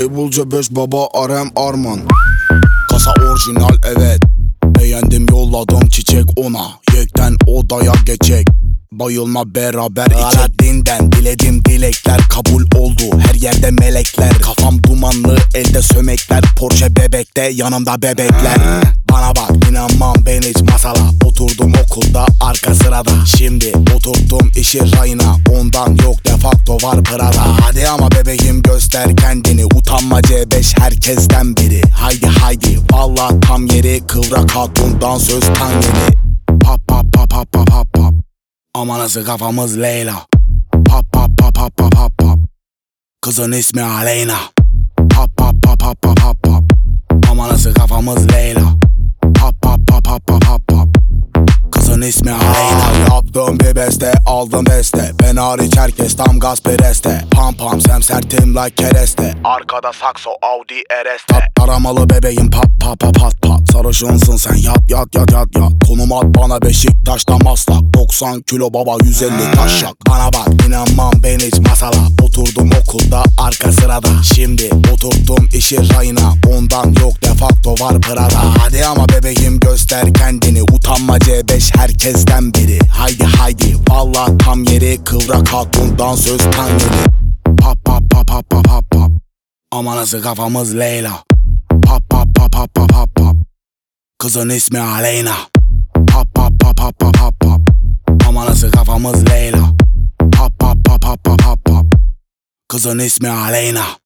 Label C5 baba Arem Arman. Kasa orijinal evet. Beğendim yolladım çiçek ona. Yekten odaya geçecek. Bayılma beraber Aladdin'den diledim dilekler kabul oldu. Her yerde melekler. Kafam dumanlı elde sömekler. Porsche bebekte yanımda bebekler. Bana bak inanmam ben hiç masala. Oturdum okulda arka sırada. Şimdi oturttum işi rayına. Ondan yok defakto var Prada. Hadi ama bebeğim göster kendini. Utanma C5 herkesten biri. Haydi haydi valla tam yeri. Kıvrak hatundan söz tan yeri. Pap pap pap pap pap pap pap. Ama nasıl kafamız Leyla. Pap pap pap pap pap pap pap. Kızın ismi Aleyna. Pap pap pap pap pap pap pap. Ama nasıl kafamız Leyla. Pap pap pap pap pap pap pap. Kızın ismi Aleyna. Yaptım bir beste aldım beste. Ben hariç herkes tam gaz pereste. Pam pam semsertim like kereste. Arkada sakso Audi RS'te. Taramalı bebeğim pat pat pat pat pat. Sarışınsın sen yat yat yat yat yat. Konum at bana Beşiktaş'ta Maslak. 90 kilo baba 150 taşak. Bana bak inanmam ben hiç masala. Oturdum okulda arka sırada. Şimdi oturttum işi rayına. Ondan yok defakto var Prada. Hadi ama bebeğim göster kendini. Utanma C5 herkesten biri. Haydi haydi valla tam yeri. Kıvrak hatundan söz tan yeri. Pap pap pap pap pap pap pap. Ama nasıl kafamız Leyla. Pap pap pap pap pap pap pap. Kızın ismi Aleyna. Pap pap pap pap pap pap pap. Ama nasıl kafamız Leyla. Pap pap pap pap pap pap pap. Kızın ismi Aleyna.